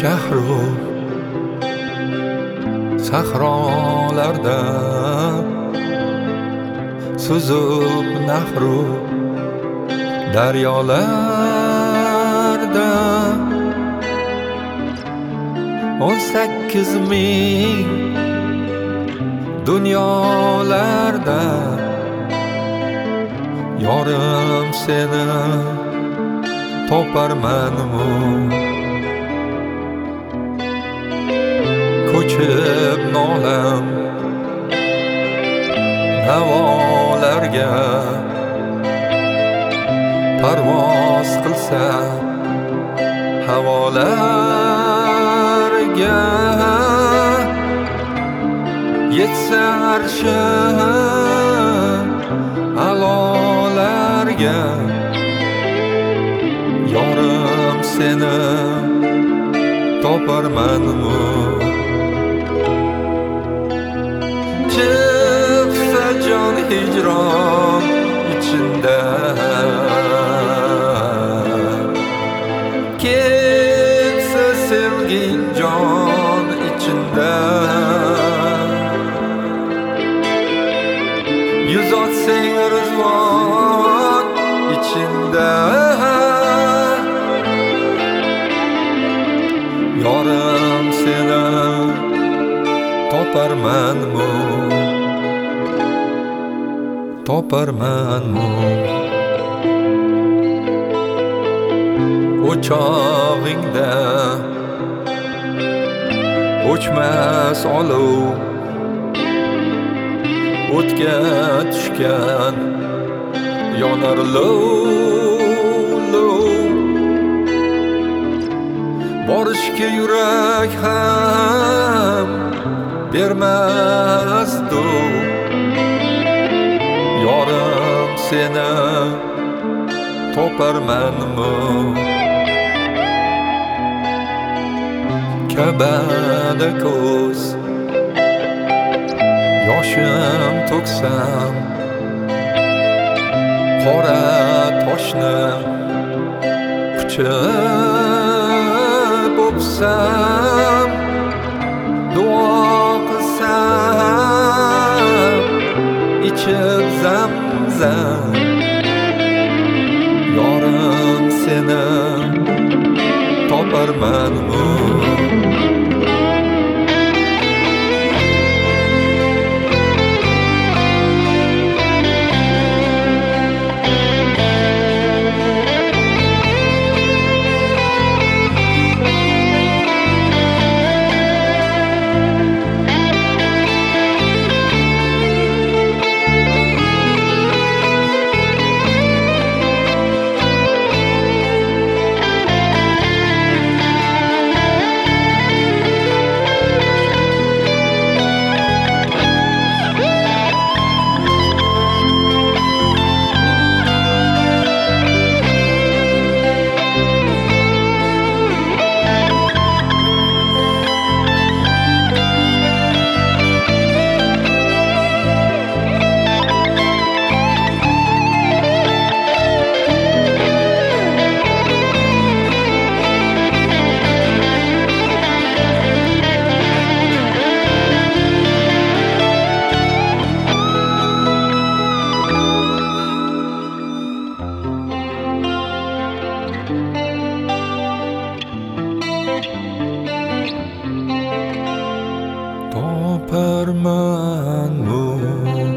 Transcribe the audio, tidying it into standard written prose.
shahru sahrolarda suzib nahru daryolarda 18 ming dunyolarda yorim seni toparmanmu ko'chib nolam havolarga parvoz qilsa havolarga yetsa arshi alolarga yorim seni toparmanmu chiqsa jon hijron içinde ketsa sevgin jon içinde yüz atsang rizvon içinde yorim seni toparmanmu o'chog'ingda o'chmas olov o'tga tushgan yonar lov borishga yurak ham bermasdu yorim seni toparmanmu Ka'bada ko'z yoshim to'ksam qora toshni quchib o'psam duo qilsam ichib zamzam yorim seni toparmanmu toparmanmu